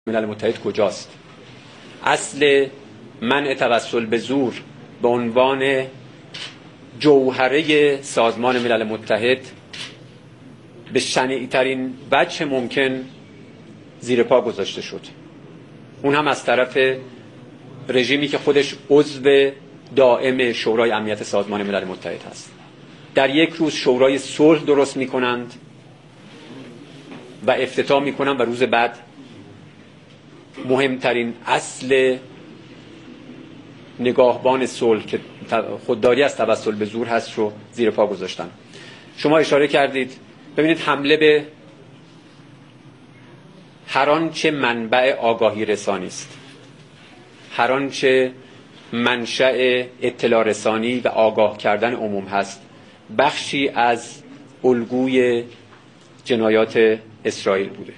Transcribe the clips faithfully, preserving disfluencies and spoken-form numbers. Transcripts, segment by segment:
ملل متحد کجاست؟ اصل منع توسل به زور به عنوان جوهره سازمان ملل متحد به شنیع ترین وجه ممکن زیر پا گذاشته شد، اون هم از طرف رژیمی که خودش عضو دائم شورای امنیت سازمان ملل متحد هست. در یک روز شورای صلح درست میکنند و افتتاح میکنند و روز بعد مهمترین اصل نگاهبان صلح که خودداری از توسل به زور هست رو زیر پا گذاشتن. شما اشاره کردید، ببینید حمله به هر آنچه منبع آگاهی رسانی است، هر آنچه منشأ اطلاع رسانی و آگاه کردن عموم هست، بخشی از الگوی جنایات اسرائیل بوده.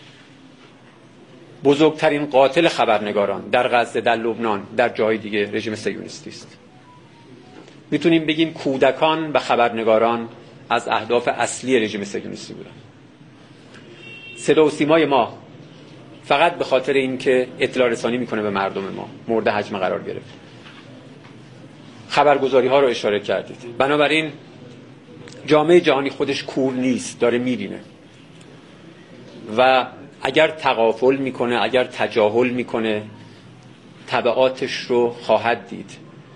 بزرگترین قاتل خبرنگاران در غزه، در لبنان، در جای دیگه رژیم صهیونیستی است. میتونیم بگیم کودکان و خبرنگاران از اهداف اصلی رژیم صهیونیستی بودن. صدا و سیمای ما فقط به خاطر اینکه اطلاع رسانی میکنه به مردم ما مورد هجمه قرار گرفت. خبرگزاری ها رو اشاره کردید. بنابراین جامعه جهانی خودش کور نیست، داره میبینه و اگر تغافل میکنه، اگر تجاهل میکنه، تبعاتش رو خواهد دید.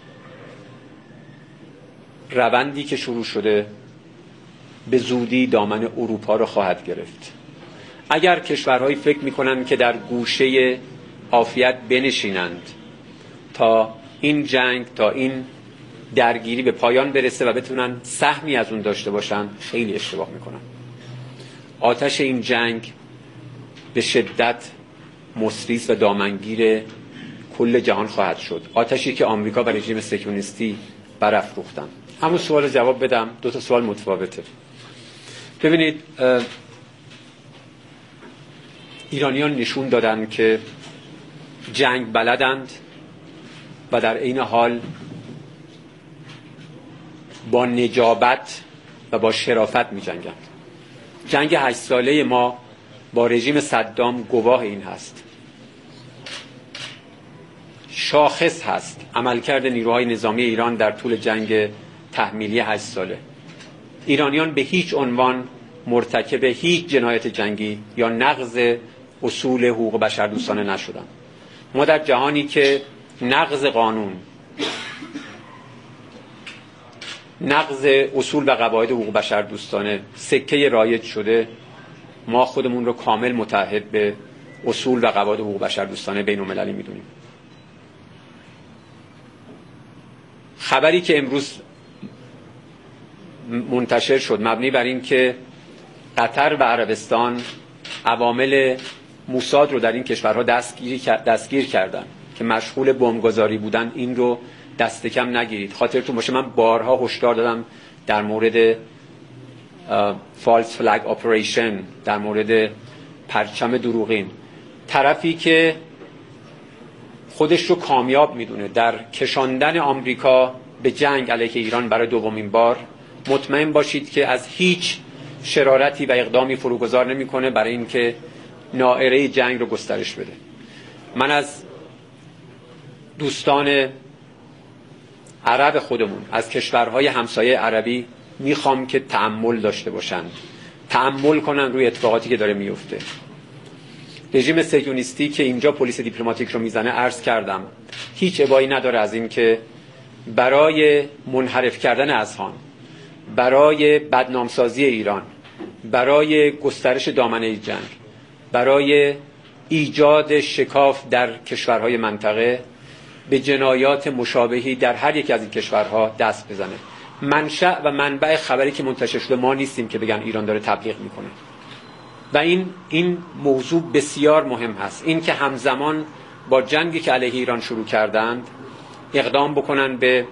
روندی که شروع شده به زودی دامن اروپا رو خواهد گرفت. اگر کشورهایی فکر میکنن که در گوشه عافیت بنشینند تا این جنگ، تا این درگیری به پایان برسه و بتونن سهمی از اون داشته باشن، خیلی اشتباه میکنن. آتش این جنگ به شدت مصریس و دامنگیر کل جهان خواهد شد. آتشی که آمریکا و رژیم صهیونیستی برافروختن. همون سوال جواب بدم، دو تا سوال متفاوته. ببینید، ایرانیان نشون دادن که جنگ بلدند و در عین حال با نجابت و با شرافت می جنگند. جنگ هشت ساله ما با رژیم صدام گواه این هست. شاخص هست عملکرد نیروهای نظامی ایران در طول جنگ تحمیلی هشت ساله. ایرانیان به هیچ عنوان مرتکب هیچ جنایت جنگی یا نقض اصول حقوق بشردوستانه نشدند. ما در جهانی که نقض قانون، نقض اصول و قواعد حقوق بشردوستانه سکه رایج شده، ما خودمون رو کامل متعهد به اصول و قواعد حقوق بشردوستانه بین‌المللی میدونیم. خبری که امروز منتشر شد مبنی بر این که قطر و عربستان عوامل موساد رو در این کشورها دستگیر دستگیر کردن که مشغول بمبگذاری بودن، این رو دست کم نگیرید. خاطرتون باشه من بارها هشدار دادم در مورد فالس فلگ اپریشن، در مورد پرچم دروغین. طرفی که خودش رو کامیاب میدونه در کشاندن آمریکا به جنگ علیه ایران برای دومین بار، مطمئن باشید که از هیچ شرارتی و اقدامی فروگذار نمیکنه برای اینکه نائره جنگ رو گسترش بده. من از دوستان عرب خودمون، از کشورهای همسایه عربی میخوام که تأمل داشته باشند، تأمل کنن روی اتفاقاتی که داره میفته. رژیم صهیونیستی که اینجا پلیس دیپلماتیک رو میزنه، عرض کردم هیچ ابایی نداره از این که برای منحرف کردن اذهان، برای بدنامسازی ایران، برای گسترش دامنه جنگ، برای ایجاد شکاف در کشورهای منطقه به جنایات مشابهی در هر یک از این کشورها دست بزنه. منشأ و منبع خبری که منتشر شده ما نیستیم که بگن ایران داره تبلیغ میکنه و این این موضوع بسیار مهم هست. این که همزمان با جنگی که علیه ایران شروع کردند اقدام بکنن به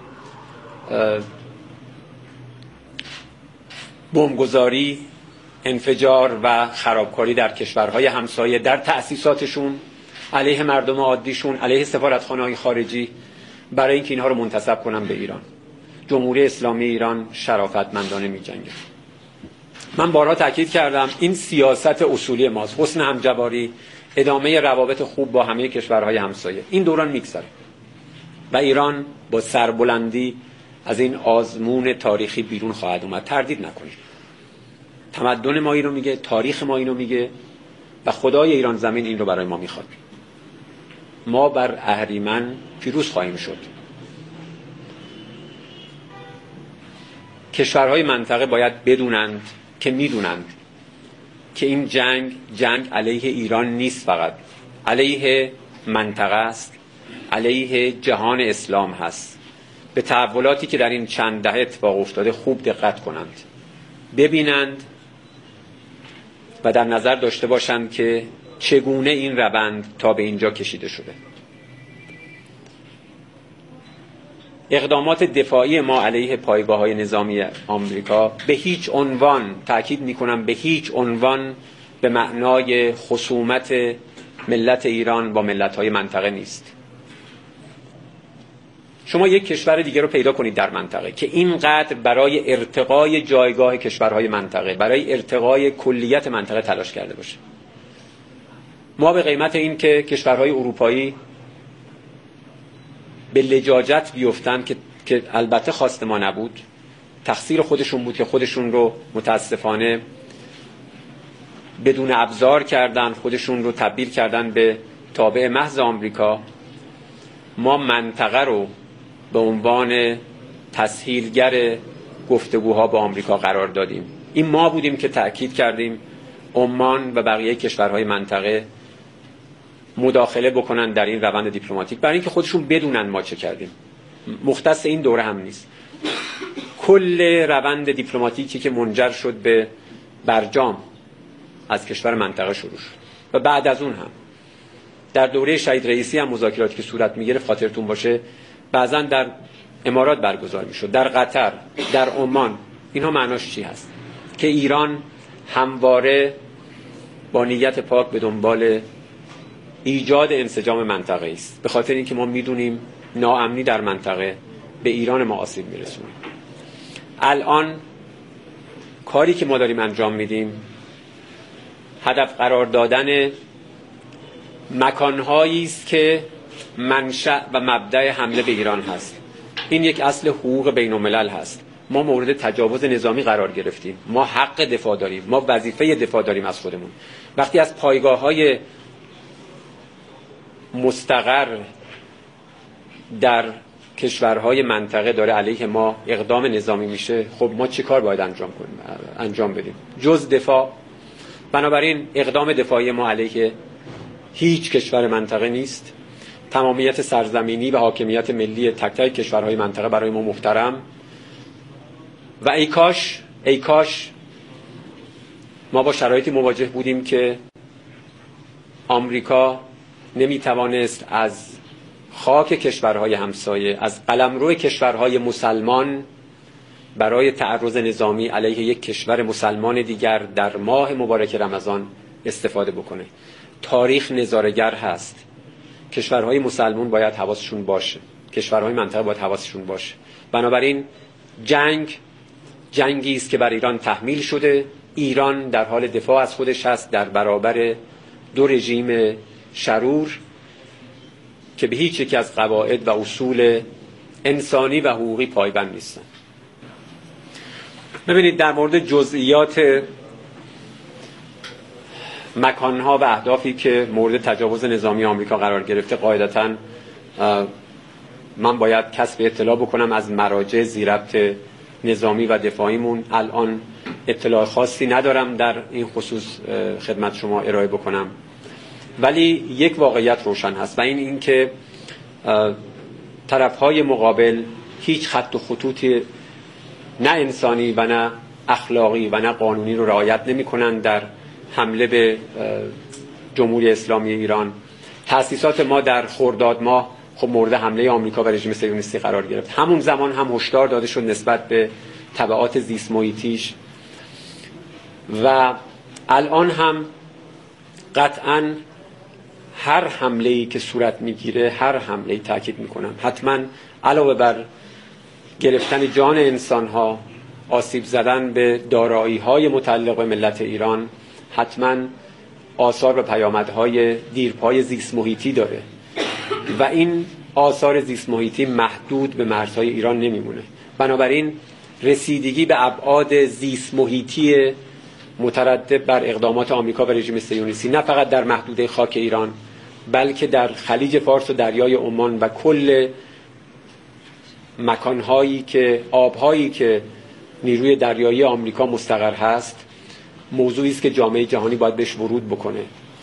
بمبگذاری، انفجار و خرابکاری در کشورهای همسایه، در تأسیساتشون، علیه مردم عادیشون، علیه سفارتخانه‌های خارجی، برای اینکه اینها رو منتسب کنن به ایران. جمهوری اسلامی ایران شرافتمندانه می‌جنگه. من بارها تاکید کردم این سیاست اصولی ماست. حسن همجواری، ادامه روابط خوب با همه کشورهای همسایه. این دوران میگذره و ایران با سربلندی از این آزمون تاریخی بیرون خواهد اومد. تردید نکنید. تمدن ما اینو میگه، تاریخ ما اینو میگه و خدای ایران زمین این رو برای ما میخواد. ما بر اهریمن پیروز خواهیم شد. کشورهای منطقه باید بدونند که میدونند که این جنگ جنگ علیه ایران نیست، فقط علیه منطقه است، علیه جهان اسلام هست. به تحولاتی که در این چند دهه اتفاق افتاده خوب دقت کنند، ببینند و در نظر داشته باشند که چگونه این روند تا به اینجا کشیده شده. اقدامات دفاعی ما علیه پایگاه‌های نظامی آمریکا به هیچ عنوان، تأکید می‌کنم به هیچ عنوان، به معنای خصومت ملت ایران با ملت‌های منطقه نیست. شما یک کشور دیگه رو پیدا کنید در منطقه که اینقدر برای ارتقای جایگاه کشورهای منطقه، برای ارتقای کلیت منطقه تلاش کرده باشه. ما به قیمت این که کشورهای اروپایی به لجاجت بیفتن که که البته خواست ما نبود، تقصیر خودشون بود که خودشون رو متاسفانه بدون ابزار کردن، خودشون رو تبدیل کردن به تابع محض آمریکا. ما منطقه رو به عنوان تسهیلگر گفتگوها با آمریکا قرار دادیم. این ما بودیم که تأکید کردیم عمان و بقیه کشورهای منطقه مداخله بکنن در این روند دیپلماتیک، برای اینکه خودشون بدونن ما چه کردیم. مختص این دوره هم نیست. کل روند دیپلماتیکی که منجر شد به برجام از کشور منطقه شروع شد و بعد از اون هم در دوره شهید رئیسی هم مذاکراتی که صورت می‌گرفت، خاطرتون باشه بعضا در امارات برگزار می‌شد، در قطر، در عمان. اینها معناش چی هست؟ که ایران همواره با نیت پاک به دنبال ایجاد انسجام منطقه است، به خاطر اینکه ما میدونیم ناامنی در منطقه به ایران ما آسیب میرسونه. الان کاری که ما داریم انجام میدیم هدف قرار دادن مکانهایی است که منشأ و مبدأ حمله به ایران هست. این یک اصل حقوق بین الملل هست. ما مورد تجاوز نظامی قرار گرفتیم، ما حق دفاع داریم، ما وظیفه دفاع داریم از خودمون. وقتی از پایگاه‌های مستقر در کشورهای منطقه داره علیه ما اقدام نظامی میشه، خب ما چی کار باید انجام کنیم انجام بدیم جز دفاع؟ بنابراین اقدام دفاعی ما علیه هیچ کشور منطقه نیست. تمامیت سرزمینی و حاکمیت ملی تک تک کشورهای منطقه برای ما محترم و ای کاش ای کاش ما با شرایطی مواجه بودیم که آمریکا نمیتوانست از خاک کشورهای همسایه، از قلمرو کشورهای مسلمان برای تعرض نظامی علیه یک کشور مسلمان دیگر در ماه مبارک رمضان استفاده بکنه. تاریخ نظاره‌گر هست. کشورهای مسلمان باید حواسشون باشه، کشورهای منطقه باید حواسشون باشه. بنابراین جنگ جنگی است که بر ایران تحمیل شده. ایران در حال دفاع از خودش هست در برابر دو رژیم شرور که به هیچ یک از قواعد و اصول انسانی و حقوقی پایبند نیستن. ببینید در مورد جزئیات مکانها و اهدافی که مورد تجاوز نظامی آمریکا قرار گرفته، قاعدتاً من باید کسب اطلاع بکنم از مراجع ذی‌ربط نظامی و دفاعیمون. الان اطلاع خاصی ندارم در این خصوص خدمت شما ارائه بکنم، ولی یک واقعیت روشن هست و این این که طرفهای مقابل هیچ خط و خطوطی نه انسانی و نه اخلاقی و نه قانونی رو رعایت نمی کنند در حمله به جمهوری اسلامی ایران. تأسیسات ما در خرداد ماه خب مورد حمله آمریکا و رژیم صهیونیستی قرار گرفت. همون زمان هم هشدار داده شد نسبت به تبعات زیست محیطیش و الان هم قطعاً هر حمله‌ای که صورت میگیره، هر حمله‌ای تاکید میکنم حتما علاوه بر گرفتن جان انسان‌ها، آسیب زدن به دارایی‌های متعلق به ملت ایران، حتما آثار و پیامدهای دیرپای زیست محیطی داره و این آثار زیست محیطی محدود به مرزهای ایران نمیمونه. بنابراین رسیدگی به ابعاد زیست محیطی مترتب بر اقدامات آمریکا و رژیم صهیونیستی نه فقط در محدوده خاک ایران بلکه در خلیج فارس و دریای عمان و کل مکانهایی که آبهایی که نیروی دریایی آمریکا مستقر هست موضوعی است که جامعه جهانی باید بهش ورود بکنه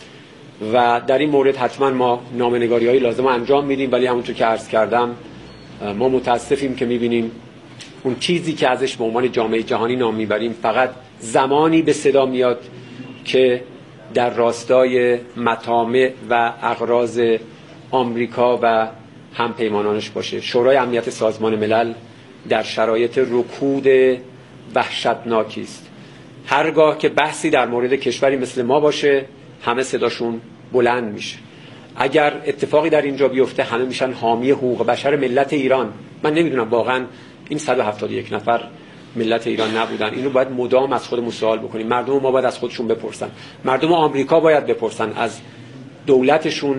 و در این مورد حتما ما نامه‌نگاری‌های لازم انجام میدیم، ولی همونطور که عرض کردم ما متاسفیم که میبینیم اون چیزی که ازش به عنوان جامعه جهانی نام میبریم فقط زمانی به صدا میاد که در راستای مطامع و اغراض آمریکا و همپیمانانش باشه. شورای امنیت سازمان ملل در شرایط رکود وحشتناکی است. هرگاه که بحثی در مورد کشوری مثل ما باشه همه صداشون بلند میشه. اگر اتفاقی در اینجا بیفته همه میشن حامی حقوق بشر ملت ایران. من نمیدونم واقعا این صد و هفتاد و یک نفر ملت ایران نبودن. اینو باید مدام از خودمون سوال بکنیم. مردم ما باید از خودشون بپرسن. مردم آمریکا باید بپرسن از دولتشون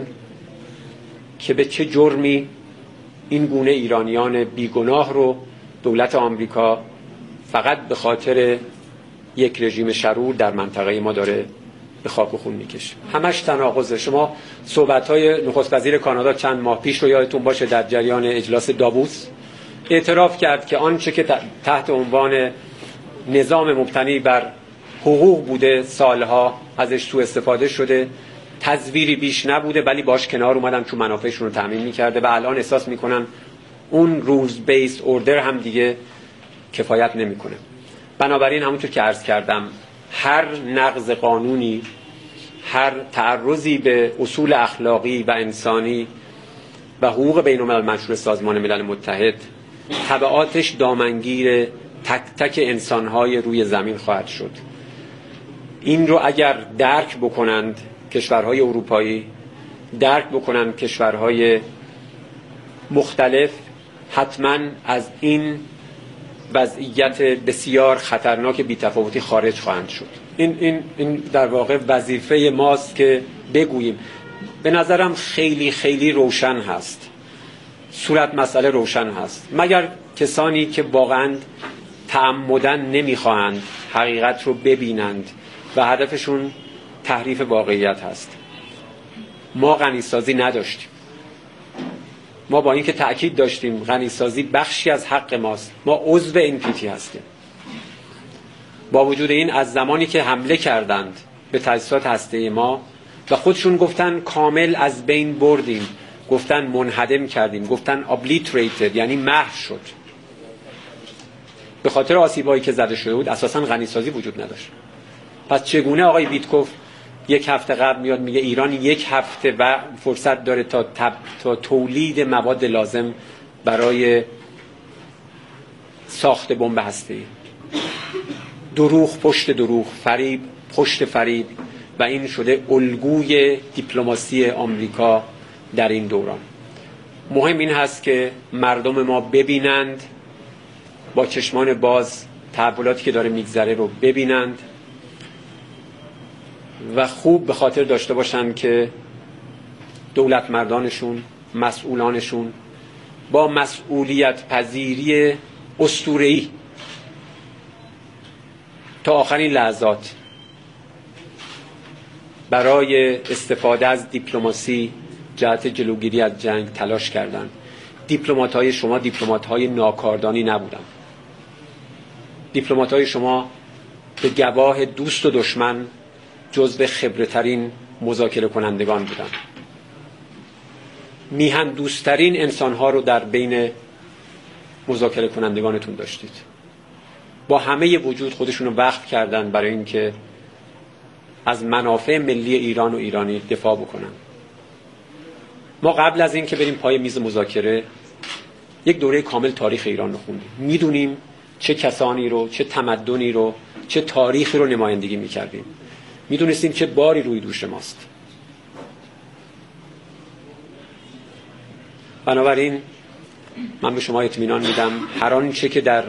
که به چه جرمی این گونه ایرانیان بیگناه رو دولت آمریکا فقط به خاطر یک رژیم شرور در منطقه ما داره به خاک و خون میکشه. همش تناقضه. شما صحبت‌های نخست وزیر کانادا چند ماه پیش رو یادتون باشه در جریان اجلاس داووس اعتراف کرد که آنچه که تحت عنوان نظام مبتنی بر حقوق بوده سالها ازش سوء استفاده شده، تزویری بیش نبوده، ولی باش کنار اومدن چون منافعشون رو تامین می‌کرده و الان احساس می‌کنن اون رولز بیس اوردر هم دیگه کفایت نمی‌کنه. بنابراین همونطور که عرض کردم هر نقض قانونی، هر تعرضی به اصول اخلاقی و انسانی و حقوق بین‌الملل منشور سازمان ملل متحد تبعاتش دامنگیر تک تک انسان‌های روی زمین خواهد شد. این رو اگر درک بکنند کشورهای اروپایی، درک بکنند کشورهای مختلف، حتما از این وضعیت بسیار خطرناک بی‌تفاوتی خارج خواهند شد. این این این در واقع وظیفه ماست که بگوییم. به نظرم خیلی خیلی روشن هست. صورت مسئله روشن هست. مگر کسانی که واقعا تعمدن نمیخواهند حقیقت رو ببینند و هدفشون تحریف واقعیت هست. ما غنیسازی نداشتیم. ما با اینکه تأکید داشتیم غنیسازی بخشی از حق ماست، ما عضو این پیتی هستیم. با وجود این از زمانی که حمله کردند به تأسیسات هسته ما و خودشون گفتن کامل از بین بردیم، گفتن منهدم کردیم، گفتن obliterated یعنی محو شد، به خاطر آسیبایی که زده شده بود اساساً غنیسازی وجود نداشت. پس چگونه آقای ویتکوف یک هفته قبل میاد میگه ایران یک هفته و فرصت داره تا, تب... تا تولید مواد لازم برای ساخت بمب هسته‌ای؟ دروغ پشت دروغ، فریب پشت فریب، و این شده الگوی دیپلماسی آمریکا در این دوران. مهم این هست که مردم ما ببینند، با چشمان باز تحولاتی که داره میگذره رو ببینند و خوب به خاطر داشته باشند که دولت مردانشون، مسئولانشون با مسئولیت پذیری اسطوره‌ای تا آخرین لحظات برای استفاده از دیپلماسی جهت جلوگیری از جنگ تلاش کردند. دیپلمات‌های شما دیپلمات‌های ناکاردانی نبودند. دیپلمات‌های شما به گواه دوست و دشمن جزو خبره‌ترین مذاکره کنندگان بودند. میهن دوستترین انسان‌ها رو در بین مذاکره کنندگانتون داشتید. با همه وجود خودشون رو وقف کردن برای اینکه از منافع ملی ایران و ایرانی دفاع بکنن. ما قبل از این که بریم پای میز مذاکره یک دوره کامل تاریخ ایران رو خوندیم. میدونیم چه کسانی رو، چه تمدنی رو، چه تاریخی رو نمایندگی میکردیم. میدونستیم چه باری روی دوش ماست. بنابراین من به شما اطمینان میدم هر آنچه که در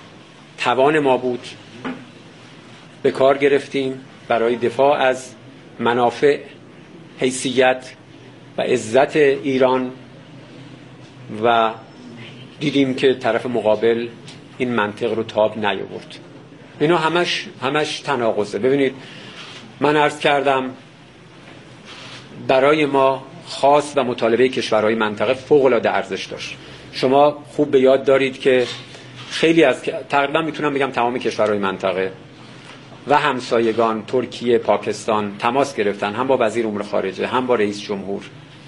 توان ما بود به کار گرفتیم برای دفاع از منافع، حیثیت و عزت ایران و دیدیم که طرف مقابل این منطق رو تاب نیاورد. اینا همش همش تناقضه. ببینید من عرض کردم برای ما خاص و مطالبه کشورهای منطقه فوق‌العاده ارزش داشت. شما خوب به یاد دارید که خیلی از تقریبا میتونم بگم تمام کشورهای منطقه و همسایگان ترکیه، پاکستان تماس گرفتن، هم با وزیر امور خارجه هم با رئیس جمهور،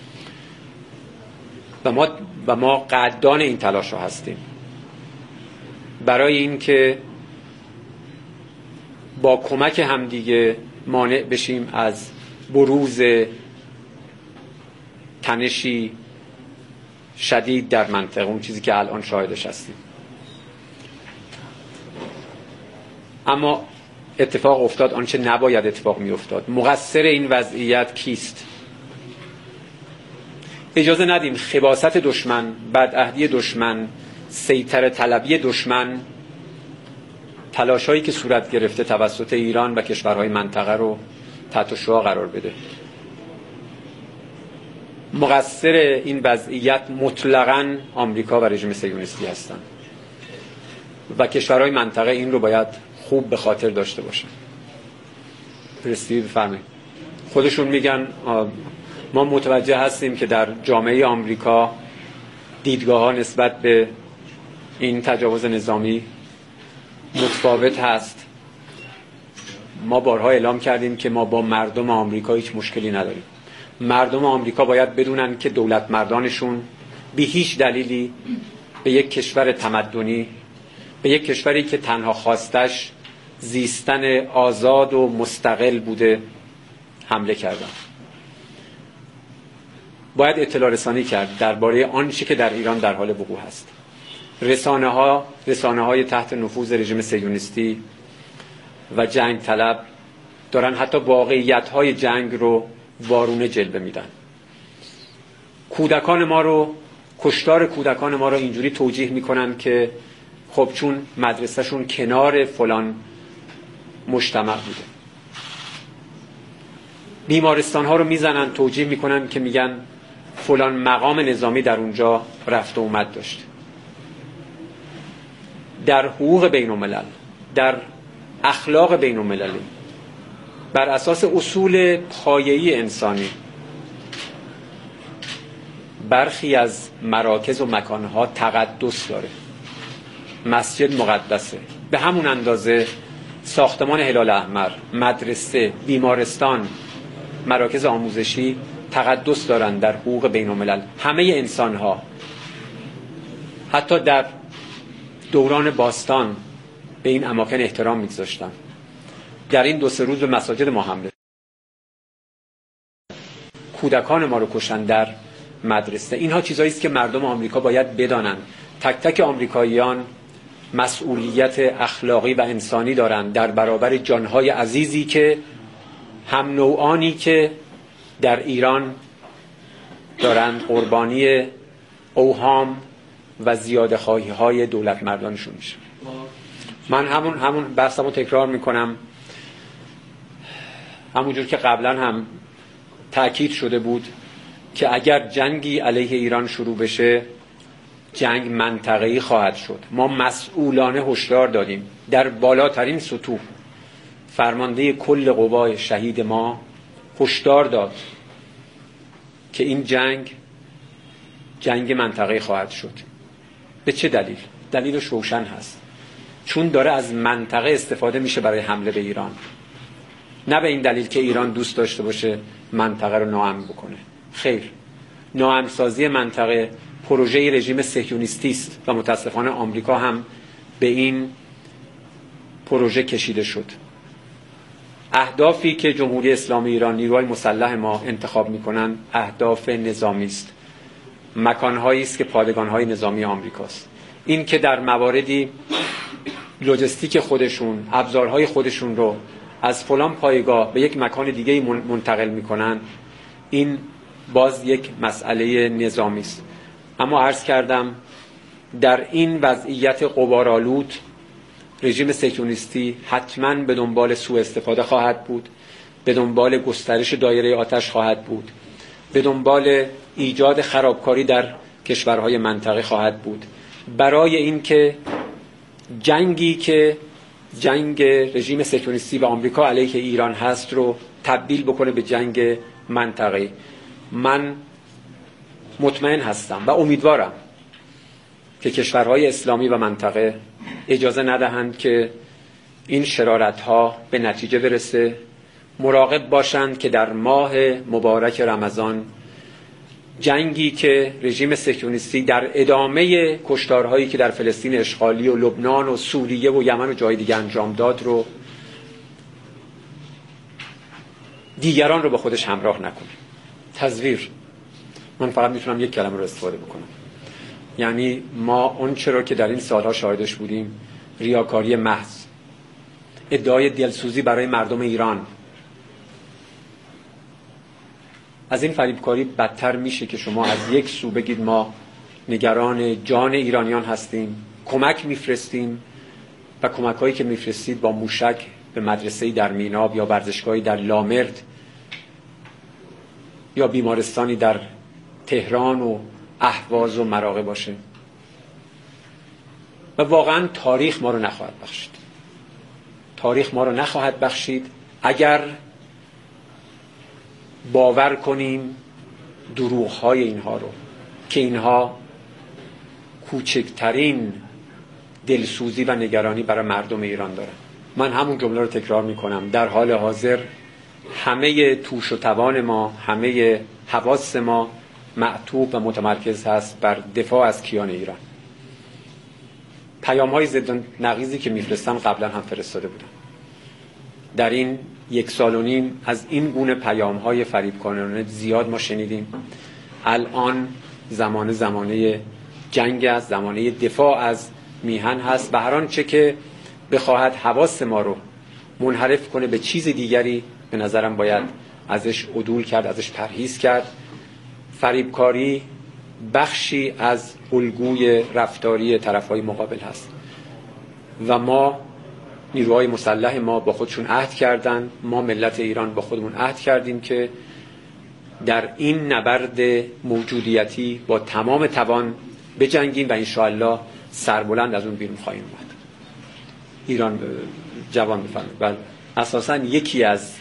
و ما و ما قدردان این تلاش رو هستیم برای اینکه با کمک همدیگه مانع بشیم از بروز تنشی شدید در منطقه، اون چیزی که الان شاهدش هستیم. اما اتفاق افتاد آنچه نباید اتفاق می افتاد. مقصر این وضعیت کیست؟ اجازه ندیم خباثت دشمن، بدعهدی دشمن، سیطره طلبی دشمن تلاشایی که صورت گرفته توسط ایران و کشورهای منطقه رو تحت شعاع قرار بده. مقصر این وضعیت مطلقاً آمریکا و رژیم صهیونیستی هستند و کشورهای منطقه این رو باید خوب به خاطر داشته باشن. پرستی بفرمایید. خودشون میگن ما متوجه هستیم که در جامعه آمریکا دیدگاه ها نسبت به این تجاوز نظامی متفاوت هست. ما بارها اعلام کردیم که ما با مردم آمریکا هیچ مشکلی نداریم. مردم آمریکا باید بدونن که دولت مردانشون بی هیچ دلیلی به یک کشور تمدنی، به یک کشوری که تنها خواستش زیستن آزاد و مستقل بوده حمله کردن. باید اطلاع رسانی کرد درباره آنچه که در ایران در حال وقوع هست. رسانه ها رسانه های تحت نفوذ رژیم صهیونیستی و جنگ طلب دارن حتی واقعیت های جنگ رو وارونه جلوه میدن. کودکان ما رو کشتار کودکان ما رو اینجوری توجیه میکنن که خب چون مدرسهشون کنار فلان مجتمع بوده. بیمارستان ها رو میزنن توجیه میکنن که میگن فلان مقام نظامی در اونجا رفت و اومد داشت. در حقوق بین الملل، در اخلاق بین المللی، بر اساس اصول پایه‌ای انسانی برخی از مراکز و مکانها تقدس داره. مسجد مقدسه، به همون اندازه ساختمان هلال احمر، مدرسه، بیمارستان، مراکز آموزشی تقدس دارن در حقوق بین الملل. همه انسان ها حتی در دوران باستان به این اماکن احترام میگذاشتن. در این دو سه روز به مساجد ما حمله، کودکان ما رو کشتن در مدرسه. اینها چیزایی است که مردم آمریکا باید بدانند. تک تک آمریکاییان مسئولیت اخلاقی و انسانی دارند در برابر جانهای عزیزی که هم نوعانی که در ایران دارند قربانی اوهام و زیاده خواهی های دولت مردانشون میشه. من همون همون بحثمو تکرار میکنم، همونجور که قبلا هم تأکید شده بود که اگر جنگی علیه ایران شروع بشه جنگ منطقه‌ای خواهد شد. ما مسئولانه هشدار دادیم در بالاترین سطوح. فرمانده کل قوای شهید ما هشدار داد که این جنگ جنگ منطقه‌ای خواهد شد. به چه دلیل؟ دلیلش روشن هست. چون داره از منطقه استفاده میشه برای حمله به ایران. نه به این دلیل که ایران دوست داشته باشه منطقه رو ناامن بکنه. خیر. ناامن‌سازی منطقه پروژه رژیم صهیونیستی است و متاسفانه آمریکا هم به این پروژه کشیده شد. اهدافی که جمهوری اسلامی ایران، نیروهای مسلح ما انتخاب میکنن اهداف نظامی است. مکانهایی است که پادگانهای نظامی آمریکاست. این که در مواردی لوجستیک خودشون، ابزارهای خودشون رو از فلان پایگاه به یک مکان دیگه منتقل میکنن، این باز یک مسئله نظامی است. اما عرض کردم در این وضعیت غبارآلود رژیم صهیونیستی حتما به دنبال سوء استفاده خواهد بود به دنبال گسترش دایره آتش خواهد بود، به دنبال ایجاد خرابکاری در کشورهای منطقه خواهد بود، برای اینکه جنگی که جنگ رژیم صهیونیستی و آمریکا علیه ایران هست رو تبدیل بکنه به جنگ منطقه‌ای. من مطمئن هستم و امیدوارم که کشورهای اسلامی و منطقه اجازه ندهند که این شرارت‌ها به نتیجه برسه. مراقب باشند که در ماه مبارک رمضان جنگی که رژیم صهیونیستی در ادامه کشتارهایی که در فلسطین اشغالی و لبنان و سوریه و یمن و جای دیگه انجام داد رو دیگران رو با خودش همراه نکنه. تزویر، من فقط میتونم یک کلمه رو استفاده بکنم، یعنی ما اون چرا که در این سالها شاهدش بودیم، ریاکاری محض، ادعای دلسوزی برای مردم ایران. از این فریبکاری بدتر میشه که شما از یک سو بگید ما نگران جان ایرانیان هستیم، کمک میفرستیم و کمک هایی که میفرستید با موشک به مدرسه‌ای در میناب یا ورزشگاهی در لامرد یا بیمارستانی در تهران و اهواز و مراغه باشه. و واقعا تاریخ ما رو نخواهد بخشید. تاریخ ما رو نخواهد بخشید اگر باور کنیم دروغ‌های اینها رو که اینها کوچکترین دلسوزی و نگرانی برای مردم ایران دارن. من همون جمله رو تکرار میکنم، در حال حاضر همه توش و توان ما، همه حواس ما معطوف و متمرکز هست بر دفاع از کیان ایران. پیام‌های ضد نقیضی که میفرستم قبلا هم فرستاده بودم. در این یک سال و نیم از این گونه پیام‌های فریبکارانه زیاد ما شنیدیم. الان زمان زمانه جنگ است، زمانه دفاع از میهن هست و هر آنچه که بخواهد حواس ما رو منحرف کنه به چیز دیگری به نظرم باید ازش عدول کرد، ازش پرهیز کرد. فریبکاری بخشی از الگوی رفتاری طرف‌های مقابل هست و ما نیروهای مسلح ما با خودشون عهد کردن، ما ملت ایران با خودمون عهد کردیم که در این نبرد موجودیتی با تمام توان بجنگیم و انشاءالله سربلند از اون بیرون خواهیم اومد. ایران جوان بفرمایید. بله، اساساً یکی از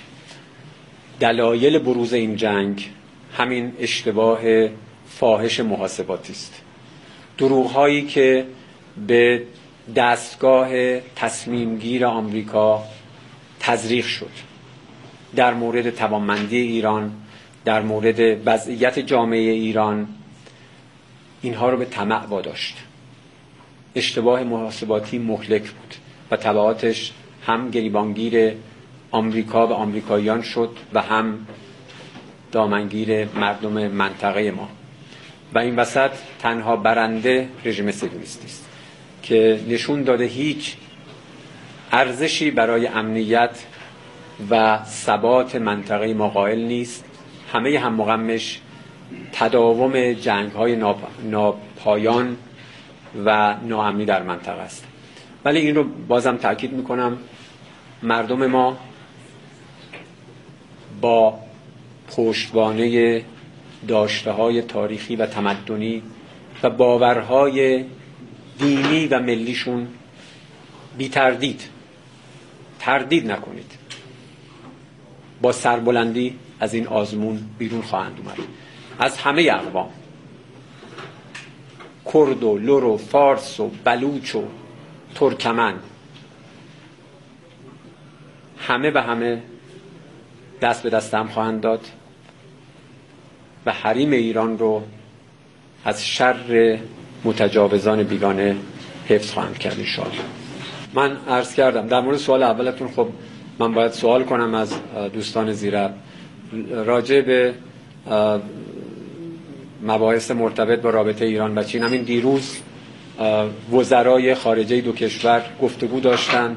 دلایل بروز این جنگ همین اشتباه فاحش محاسباتی است. دروغ‌هایی که به دستگاه تصمیم گیر آمریکا تزریق شد در مورد توانمندی ایران، در مورد وضعیت جامعه ایران، اینها رو به طمع واداشت. اشتباه محاسباتی مهلک بود و تبعاتش هم گریبانگیر آمریکا و آمریکاییان شد و هم دامنگیر مردم منطقه ما و این وسط تنها برنده رژیم صهیونیستی است که نشون داده هیچ ارزشی برای امنیت و ثبات منطقه ما قائل نیست. همه هم مغمش تداوم جنگ‌های ناپ... ناپایان و ناامنی در منطقه است. ولی این رو بازم تأکید میکنم، مردم ما با پشتوانه داشته‌های تاریخی و تمدنی و باورهای دینی و ملیشون بی تردید تردید نکنید با سربلندی از این آزمون بیرون خواهند اومد. از همه اقوام، کرد و لر و فارس و بلوچ و ترکمن، همه به همه دست به دست هم خواهند داد و حریم ایران رو از شر متجاوزان بیگانه حفظ خواهند کرد انشاءالله. من عرض کردم در مورد سوال اولتون، خب من باید سوال کنم از دوستان زیرا راجع به مباحث مرتبط با رابطه ایران و چین. همین دیروز وزرای خارجه دو کشور گفتگو داشتن.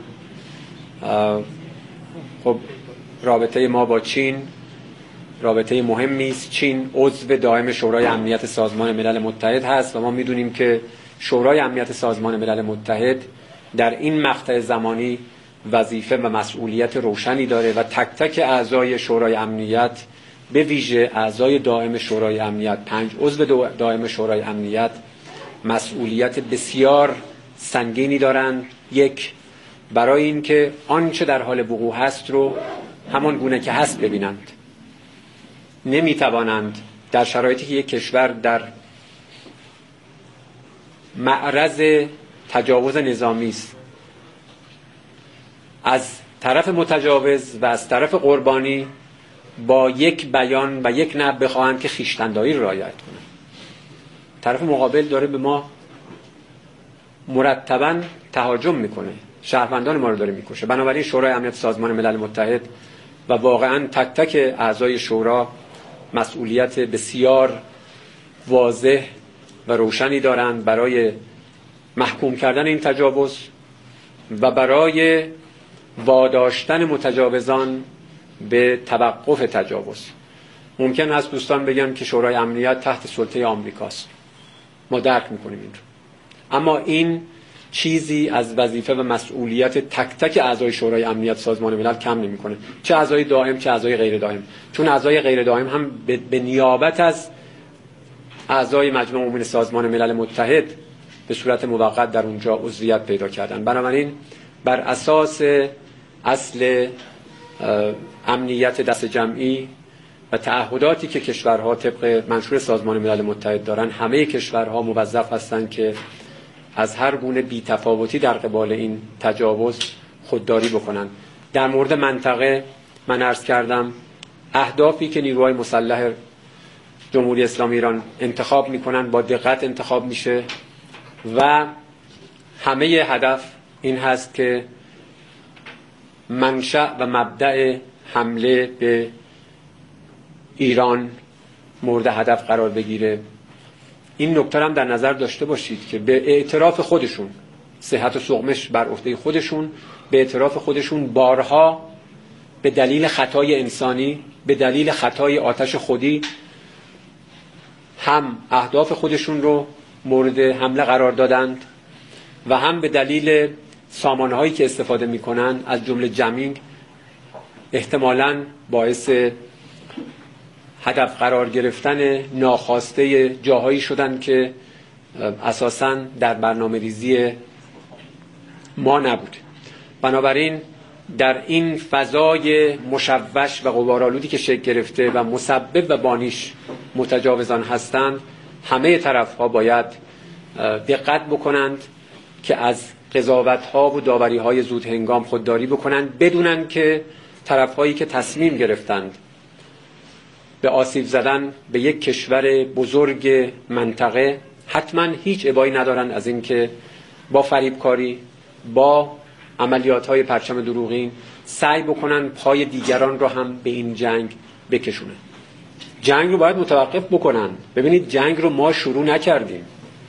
خب رابطه ما با چین رابطه مهمی است. چین عضو دائم شورای امنیت سازمان ملل متحد هست و ما میدونیم که شورای امنیت سازمان ملل متحد در این مقطع زمانی وظیفه و مسئولیت روشنی داره و تک تک اعضای شورای امنیت، به ویژه اعضای دائم شورای امنیت، پنج عضو دائم شورای امنیت، مسئولیت بسیار سنگینی دارند. یک، برای اینکه آنچه در حال وقوع هست رو همان گونه که هست ببینند. نمیتوانند در شرایطی که یک کشور در معرض تجاوز نظامی است، از طرف متجاوز و از طرف قربانی با یک بیان و یک نبض بخواهند که خویشتنداری را رعایت کنند. طرف مقابل داره به ما مرتباً تهاجم میکنه، شهروندان ما رو داره میکشه. بنابراین شورای امنیت سازمان ملل متحد و واقعاً تک تک اعضای شورا مسئولیت بسیار واضح و روشنی دارند برای محکوم کردن این تجاوز و برای واداشتن متجاوزان به توقف تجاوز. ممکن است دوستان بگن که شورای امنیت تحت سلطه آمریکاست. ما درک میکنیم این رو. اما این چیزی از وظیفه و مسئولیت تک تک اعضای شورای امنیت سازمان ملل کم نمیکنه، چه اعضای دائم چه اعضای غیر دائم. چون اعضای غیر دائم هم به نیابت از اعضای مجمع عمومی سازمان ملل متحد به صورت موقت در اونجا عضویت پیدا کردن. بنابراین بر اساس اصل امنیت دست جمعی و تعهداتی که کشورها طبق منشور سازمان ملل متحد دارن، همه کشورها موظف هستند که از هر گونه بی‌تفاوتی در قبال این تجاوز خودداری بکنن. در مورد منطقه من عرض کردم اهدافی که نیروهای مسلح جمهوری اسلامی ایران انتخاب میکنن با دقت انتخاب میشه و همه هدف این هست که منشأ و مبدأ حمله به ایران مورد هدف قرار بگیره. این نکته هم در نظر داشته باشید که به اعتراف خودشون، صحت و سقمش بر عهده خودشون، به اعتراف خودشون بارها به دلیل خطای انسانی، به دلیل خطای آتش خودی هم اهداف خودشون رو مورد حمله قرار دادند و هم به دلیل سامانهایی که استفاده میکنن از جمله جمینگ احتمالاً باعث هدف قرار گرفتن ناخواسته جاهایی شدن که اساساً در برنامه ریزی ما نبود. بنابراین در این فضای مشوش و غبارآلودی که شکل گرفته و مسبب و بانیش متجاوزان هستند، همه طرف‌ها باید دقت بکنند که از قضاوت‌ها و داوری‌های زود هنگام خودداری بکنند، بدونن که طرف‌هایی که تصمیم گرفتند به آسیب زدن به یک کشور بزرگ منطقه حتما هیچ ابایی ندارن از اینکه با فریبکاری، با عملیات‌های پرچم دروغین سعی بکنن پای دیگران رو هم به این جنگ بکشونن. جنگ رو باید متوقف بکنن. ببینید جنگ رو ما شروع نکردیم.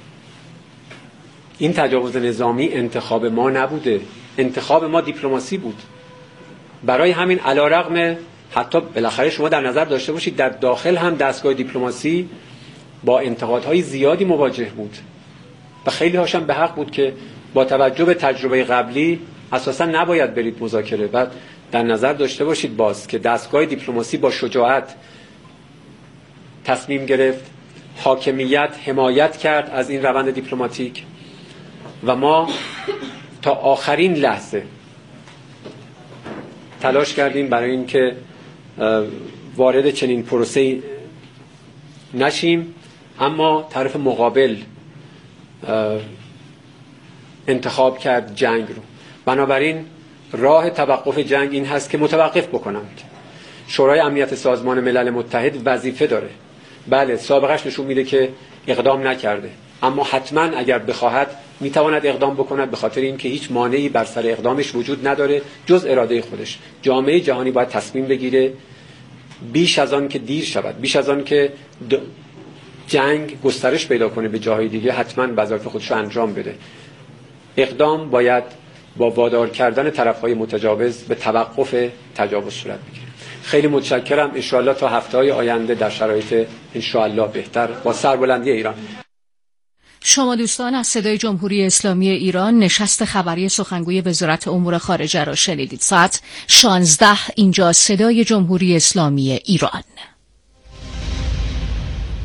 این تجاوز نظامی انتخاب ما نبوده، انتخاب ما دیپلماسی بود. برای همین علیرغم حتی بالاخره شما در نظر داشته باشید در داخل هم دستگاه دیپلماسی با انتقادهای زیادی مواجه بود و خیلی هاشم به حق بود که با توجه به تجربه قبلی اساسا نباید برید مذاکره. و در نظر داشته باشید باز که دستگاه دیپلماسی با شجاعت تصمیم گرفت، حاکمیت حمایت کرد از این روند دیپلماتیک و ما تا آخرین لحظه تلاش کردیم برای اینکه وارد چنین پروسه‌ای نشیم، اما طرف مقابل انتخاب کرد جنگ رو. بنابراین راه توقف جنگ این هست که متوقف بکنند. شورای امنیت سازمان ملل متحد وظیفه داره. بله سابقش نشون میده که اقدام نکرده، اما حتما اگر بخواهد میتواند اقدام بکند، به خاطر اینکه هیچ مانعی بر سر اقدامش وجود نداره جز اراده خودش. جامعه جهانی باید تصمیم بگیره بیش از آن که دیر شود، بیش از آن که جنگ گسترش پیدا کنه به جاهای دیگه، حتما وظایف خودش رو انجام بده. اقدام باید با وادار کردن طرف‌های متجاوز به توقف تجاوز صورت بگیره. خیلی متشکرم. ان شاء الله تا هفته‌های آینده در شرایط ان شاء الله بهتر با سربلندی ایران. شما دوستان از صدای جمهوری اسلامی ایران نشست خبری سخنگوی وزارت امور خارجه را شنیدید. ساعت شانزده اینجا صدای جمهوری اسلامی ایران.